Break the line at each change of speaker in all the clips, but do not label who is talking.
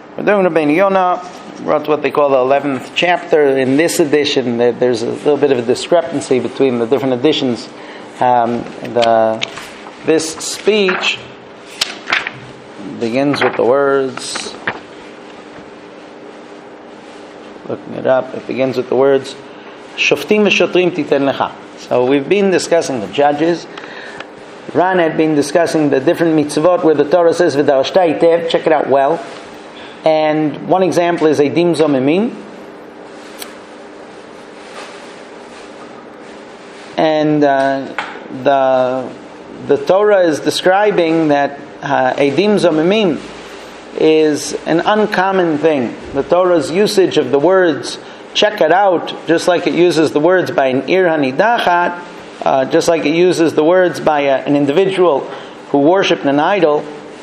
We're doing Rabbeinu Yonah, wrote what they call the 11th chapter. In this edition, there's a little bit of a discrepancy between the different editions. This speech begins with the words, looking it up, it begins with the words, Shoftim v'shotrim titen lecha. So we've been discussing the judges. Ran had been discussing the different mitzvot where the Torah says v'darashta hitev, check it out well. And one example is Eidim Zomimim. And the Torah is describing that Eidim Zomimim is an uncommon thing. The Torah's usage of the words check it out, just like it uses the words by an ir hanidachat, just like it uses the words by an individual who worshipped an idol.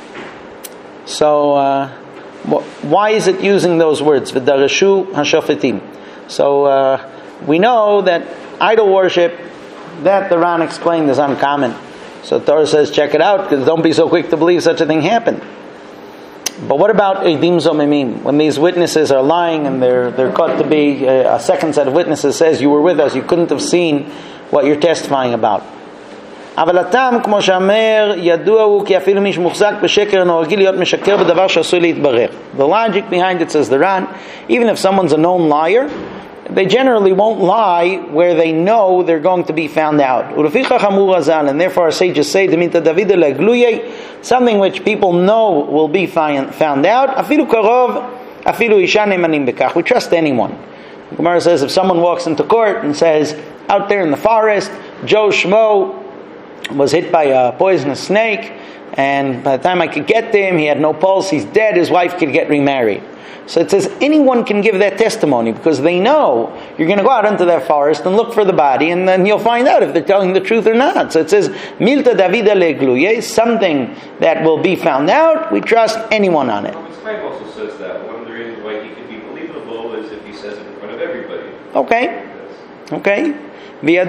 So why is it using those words? V'darashu hashofetim. So we know that idol worship, that the Ran explained, is uncommon. So the Torah says check it out, because don't be so quick to believe such a thing happened. But what about Eidim Zomimim? When these witnesses are lying and they're caught to be, a second set of witnesses says, you were with us, you couldn't have seen what you're testifying about. אבל הטעם, כמו שאמר, ידוע הוא כי אפילו מי שמוחזק בשקר אינו רגיל להיות משקר בדבר שעשוי להתברר. The logic behind it, says the Ran, even if someone's a known liar, they generally won't lie where they know they're going to be found out. ולפיכך אמרו רז"ל, and therefore our sages say, דמילתא דוד לגלויה, something which people know will be found out, אפילו קרוב, אפילו אישה נאמנים בכך. We trust anyone. The Gemara says if someone walks into court and says, out there in the forest, Joe Schmo was hit by a poisonous snake, and by the time I could get to him, he had no pulse, he's dead, his wife could get remarried. So it says anyone can give that testimony, because they know you're going to go out into that forest and look for the body, and then you'll find out if they're telling the truth or not. So it says, Milta Davida legluye, something that will be found out, we trust anyone on it.
Thomas Craig also says that. One of the reasons why he can be believable is if he says it in front of everybody.
Okay. We know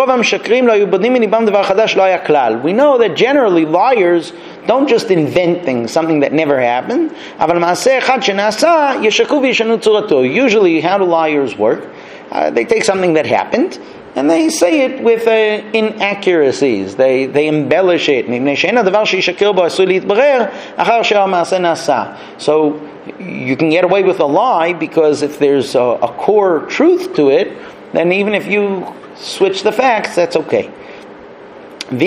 that generally liars don't just invent things, something that never happened. Usually, how do liars work? They take something that happened and they say it with inaccuracies. They embellish it. So you can get away with a lie, because if there's a core truth to it, then even if you switch the facts, that's okay. If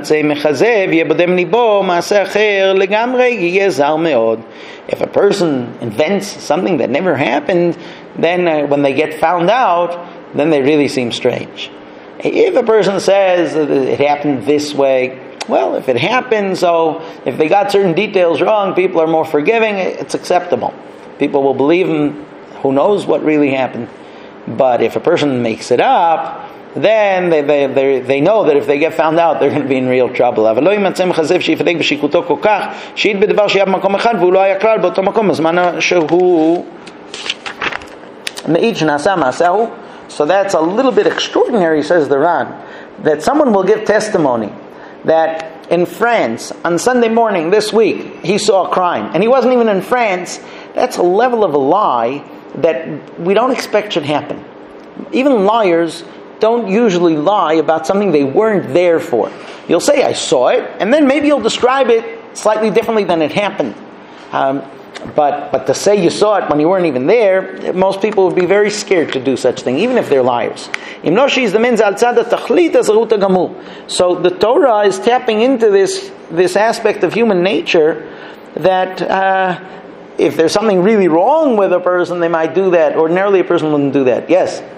a person invents something that never happened, then when they get found out, then they really seem strange. If a person says that it happened this way, well, if it happened, so if they got certain details wrong, people are more forgiving, it's acceptable. People will believe him, who knows what really happened. But if a person makes it up, then they know that if they get found out, they're going to be in real trouble. So that's a little bit extraordinary, says the Ran, that someone will give testimony that in France, on Sunday morning this week, he saw a crime, and he wasn't even in France. That's a level of a lie that we don't expect should happen. Even liars don't usually lie about something they weren't there for. You'll say, I saw it, and then maybe you'll describe it slightly differently than it happened. But to say you saw it when you weren't even there, most people would be very scared to do such thing, even if they're liars. So the Torah is tapping into this aspect of human nature that if there's something really wrong with a person, they might do that. Ordinarily, a person wouldn't do that. Yes?
It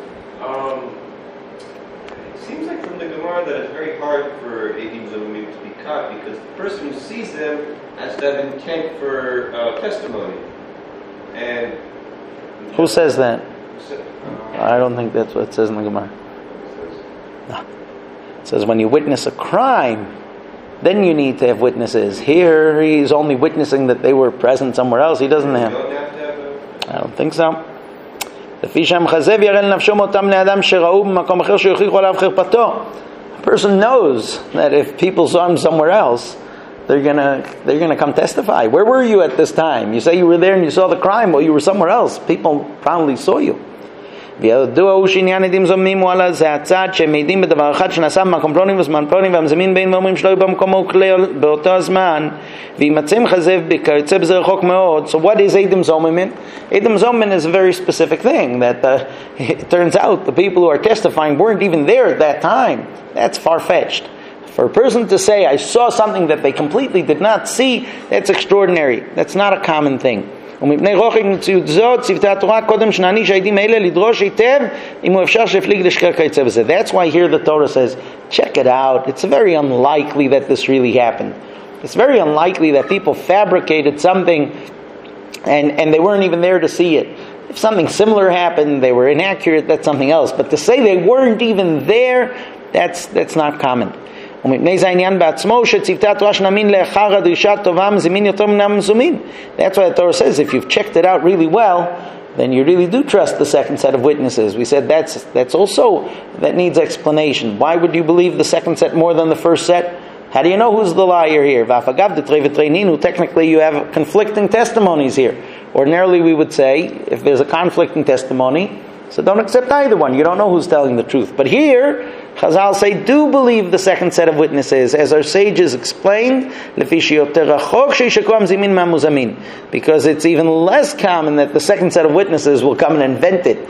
seems like from the Gemara that it's very hard for Eidim Zomimim to be caught, because the person who sees them has to have intent for testimony. And
who says that? I don't think that's what it says in the Gemara. No. It says when you witness a crime, then you need to have witnesses. Here, he's only witnessing that they were present somewhere else. He doesn't have. I don't think so. A person knows that if people saw him somewhere else, they're gonna come testify. Where were you at this time? You say you were there and you saw the crime. Well, you were somewhere else. People probably saw you. וידוע הוא שעניין עדים זוממים הוא על זה הצד שהם מעידים בדבר אחד שנעשה במקום פלוני וזמן פלוני והמזמין בין ואומרים שלא יהיו במקומו וכלל באותו הזמן וימצא מחזב בקרצה בזה רחוק מאוד. So what is Eidim Zomim? Eidim Zomim is a very specific thing that it turns out the people who are testifying weren't even there at that time. That's far-fetched. For a person to say, I saw something that they completely did not see, that's extraordinary. That's not a common thing. ומפני רוחק מציאות זאת, צוותי התורה קודם שנעניש העדים האלה לדרוש היטב אם הוא אפשר שיפליג לשקר כיוצא בזה. That's why here the Torah says, check it out. It's very unlikely that this really happened. It's very unlikely that people fabricated something and they weren't even there to see it. If something similar happened, they were inaccurate, that's something else. But to say they weren't even there, that's not common. ומפני זה העניין בעצמו שצוותי התורה שנאמין לאחר הדרישה הטובה מזמין יותר מן המזומין. That's why the Torah says if you've checked it out really well, then you really do trust the second set of witnesses. We said that's also, that needs explanation. Why would you believe the second set more than the first set? How do you know who's the liar here? Technically you have conflicting testimonies here. Ordinarily we would say, if there's a conflicting testimony, so don't accept either one. You don't know who's telling the truth. But here, Chazal say, do believe the second set of witnesses, as our sages explained, because it's even less common that the second set of witnesses will come and invent it.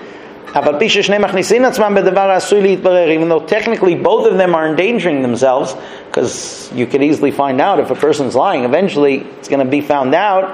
Even though technically both of them are endangering themselves, because you could easily find out if a person's lying, eventually it's going to be found out.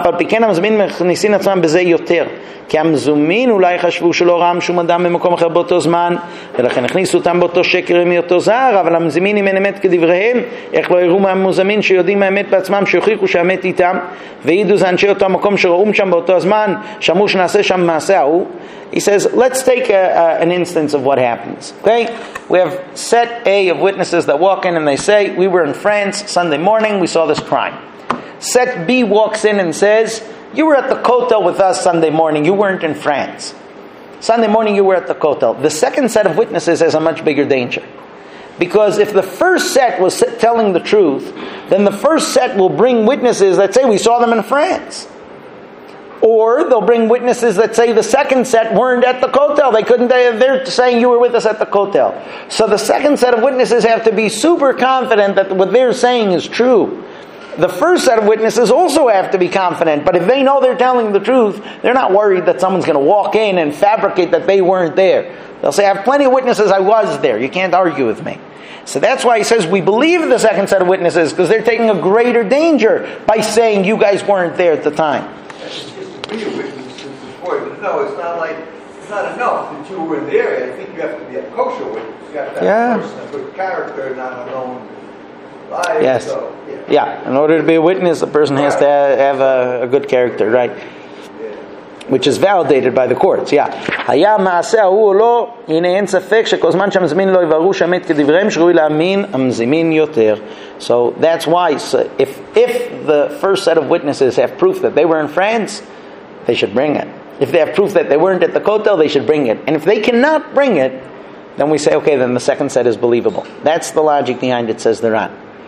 כי המזומין אולי חשבו שלא רם שום אדם במקום אחר באותו זמן ולכן הכניסו אותם באותו שקר מאותו זר, אבל המזמין אם אין אמת כדבריהם, איך לא יראו מהמוזמין שיודעים מהאמת בעצמם שיוכיחו שהאמת איתם וידעו זה אנשי אותו המקום שראו שם באותו הזמן שמעו שנעשה שם מעשה ההוא. He says, let's take an instance of what happens. Okay, we have set A of witnesses that walk in and they say, we were in France Sunday morning, we saw this crime. Set B walks in and says, you were at the Kotel with us Sunday morning. You weren't in France. Sunday morning you were at the Kotel. The second set of witnesses has a much bigger danger. Because if the first set was telling the truth, then the first set will bring witnesses that say we saw them in France. Or they'll bring witnesses that say the second set weren't at the Kotel. They're saying you were with us at the Kotel. So the second set of witnesses have to be super confident that what they're saying is true. The first set of witnesses also have to be confident, but if they know they're telling the truth, they're not worried that someone's going to walk in and fabricate that they weren't there. They'll say, I have plenty of witnesses, I was there. You can't argue with me. So that's why he says we believe the second set of witnesses, because they're taking a greater danger by saying you guys weren't there at the time.
No, it's not like, it's not enough that you were there. I think you have to be a kosher witness. You have to have a person, a good character, not alone.
Yes.
So,
yeah. In order to be a witness, a person has to have a good character, right? Which is validated by the courts. Yeah. היה מעשה ההוא או לא, הנה אין ספק שכל זמן שהמזמין לא יברו שאמת כדבריהם שראוי להאמין המזמין יותר. So that's why if the first set of witnesses have proof that they were in France, they should bring it. If they have proof that they weren't at the Kotel, they should bring it. And if they cannot bring it, then we say, okay, then the second set is believable. That's the logic behind it, says the Ran.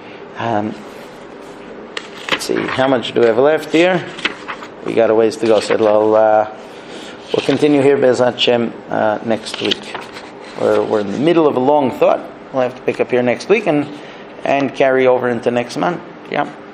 Let's see, how much do we have left here? We got a ways to go, so we'll continue here Be'ez Hashem next week. We're in the middle of a long thought. We'll have to pick up here next week and carry over into next month. Yeah.